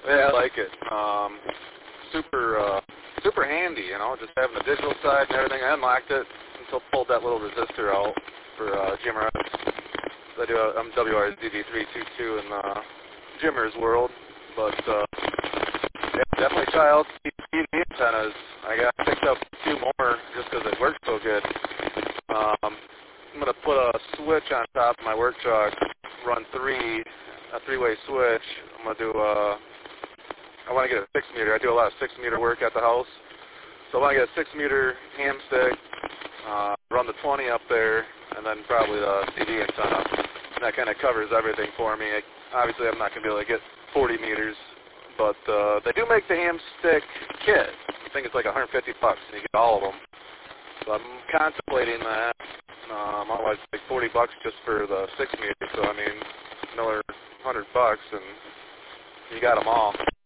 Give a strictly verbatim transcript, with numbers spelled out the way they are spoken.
Yeah, I like it. Um, super, uh, super handy, you know, just having the digital side and everything. I unlocked it until pulled that little resistor out for uh, Jimmers. I do. A, I'm W R Z D three twenty-two in the Jimmers world, but uh, yeah, definitely try out T V antennas. I got picked up two more just because it works so good. Um, I'm gonna put a switch on top of my work truck, run three, a three-way switch. I'm gonna do. Uh, I want to get a six meter. I do a lot of six meter work at the house, so I want to get a six meter ham stick. Uh, run the twenty up there, and then probably the T V antenna. And that kind of covers everything for me. I, obviously, I'm not going to be able to get forty meters, but uh, they do make the ham stick kit. I think it's like one hundred fifty bucks, and you get all of them. So I'm contemplating that. Um, otherwise, it's like forty bucks just for the six meter. So I mean, another one hundred bucks, and you got them all.